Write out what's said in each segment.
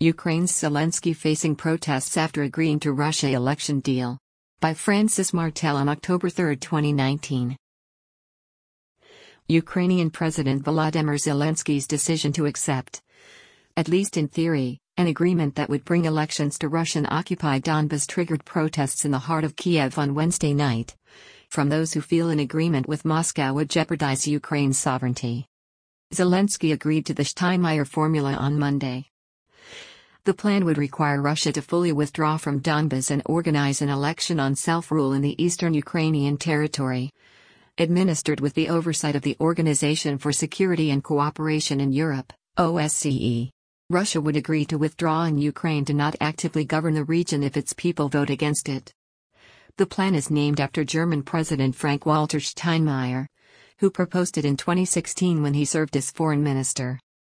Ukraine's Zelensky facing protests after agreeing to Russia election deal. By Francis Martel on October 3, 2019. Ukrainian President Volodymyr Zelensky's decision to accept, at least in theory, an agreement that would bring elections to Russian-occupied Donbas triggered protests in the heart of Kiev on Wednesday night, from those who feel an agreement with Moscow would jeopardize Ukraine's sovereignty. Zelensky agreed to the Steinmeier formula on Monday. The plan would require Russia to fully withdraw from Donbas and organize an election on self-rule in the eastern Ukrainian territory, administered with the oversight of the Organization for Security and Cooperation in Europe, OSCE. Russia would agree to withdraw and Ukraine to not actively govern the region if its people vote against it. The plan is named after German President Frank-Walter Steinmeier, who proposed it in 2016 when he served as foreign minister.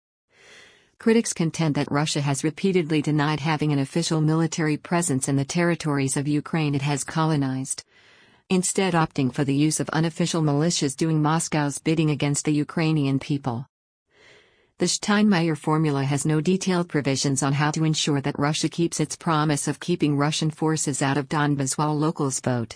Critics contend that Russia has repeatedly denied having an official military presence in the territories of Ukraine it has colonized, instead opting for the use of unofficial militias doing Moscow's bidding against the Ukrainian people. The Steinmeier formula has no detailed provisions on how to ensure that Russia keeps its promise of keeping Russian forces out of Donbas while locals vote.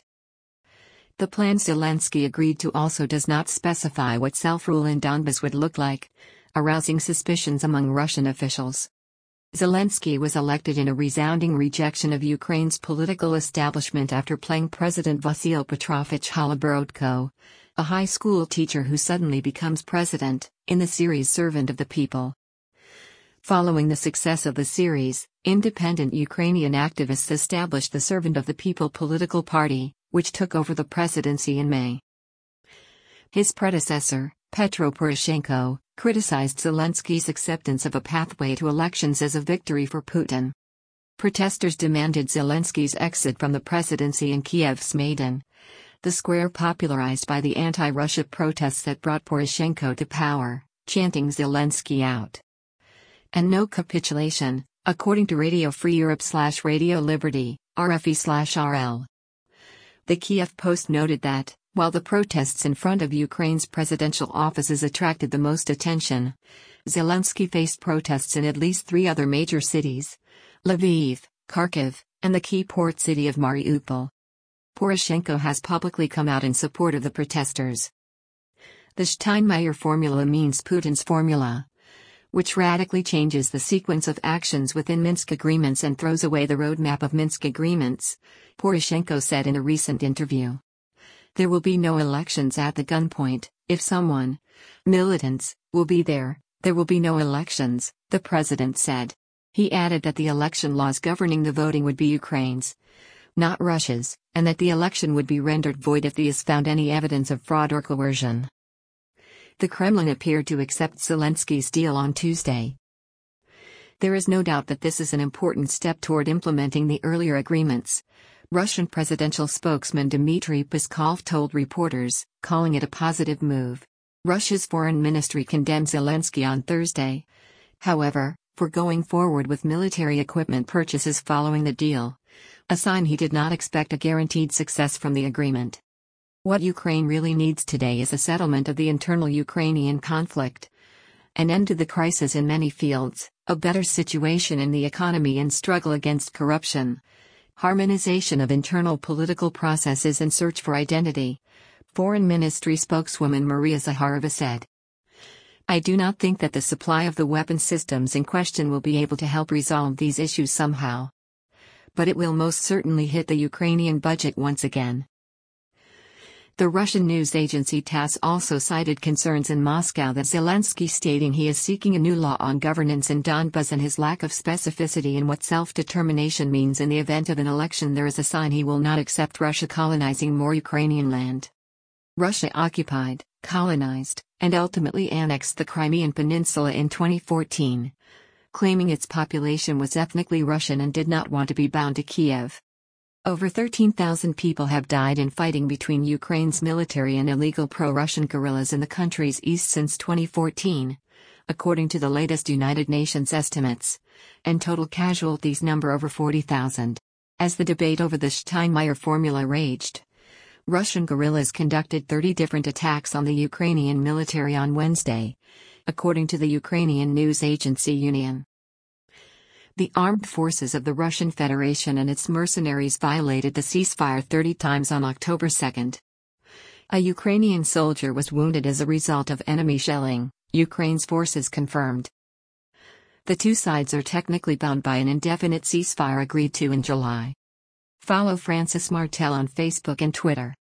The plan Zelensky agreed to also does not specify what self-rule in Donbas would look like, arousing suspicions among Russian officials. Zelensky was elected in a resounding rejection of Ukraine's political establishment after playing President Vasyl Petrovich Holoborodko, a high school teacher who suddenly becomes president, in the series Servant of the People. Following the success of the series, independent Ukrainian activists established the Servant of the People political party, which took over the presidency in May. His predecessor, Petro Poroshenko, criticized Zelensky's acceptance of a pathway to elections as a victory for Putin. Protesters demanded Zelensky's exit from the presidency in Kiev's Maidan, the square popularized by the anti-Russia protests that brought Poroshenko to power, chanting Zelensky out. And no capitulation, according to Radio Free Europe/Radio Liberty, RFE/RL. The Kiev Post noted that, while the protests in front of Ukraine's presidential offices attracted the most attention, Zelensky faced protests in at least 3 other major cities: Lviv, Kharkiv, and the key port city of Mariupol. Poroshenko has publicly come out in support of the protesters. The Steinmeier formula means Putin's formula, which radically changes the sequence of actions within Minsk agreements and throws away the roadmap of Minsk agreements, Poroshenko said in a recent interview. There will be no elections at the gunpoint. If someone, militants, will be there will be no elections, the president said. He added that the election laws governing the voting would be Ukraine's, not Russia's, and that the election would be rendered void if the IS found any evidence of fraud or coercion. The Kremlin appeared to accept Zelensky's deal on Tuesday. There is no doubt that this is an important step toward implementing the earlier agreements, Russian presidential spokesman Dmitry Peskov told reporters, calling it a positive move. Russia's foreign ministry condemned Zelensky on Thursday, however, for going forward with military equipment purchases following the deal, a sign he did not expect a guaranteed success from the agreement. What Ukraine really needs today is a settlement of the internal Ukrainian conflict, an end to the crisis in many fields, a better situation in the economy and struggle against corruption, harmonization of internal political processes and search for identity, Foreign Ministry spokeswoman Maria Zakharova said. I do not think that the supply of the weapon systems in question will be able to help resolve these issues somehow. But it will most certainly hit the Ukrainian budget once again. The Russian news agency TASS also cited concerns in Moscow that Zelensky stating he is seeking a new law on governance in Donbas and his lack of specificity in what self-determination means in the event of an election there is a sign he will not accept Russia colonizing more Ukrainian land. Russia occupied, colonized, and ultimately annexed the Crimean Peninsula in 2014, claiming its population was ethnically Russian and did not want to be bound to Kiev. Over 13,000 people have died in fighting between Ukraine's military and illegal pro-Russian guerrillas in the country's east since 2014, according to the latest United Nations estimates, and total casualties number over 40,000. As the debate over the Steinmeier formula raged, Russian guerrillas conducted 30 different attacks on the Ukrainian military on Wednesday, according to the Ukrainian news agency Union. The armed forces of the Russian Federation and its mercenaries violated the ceasefire 30 times on October 2. A Ukrainian soldier was wounded as a result of enemy shelling, Ukraine's forces confirmed. The two sides are technically bound by an indefinite ceasefire agreed to in July. Follow Francis Martel on Facebook and Twitter.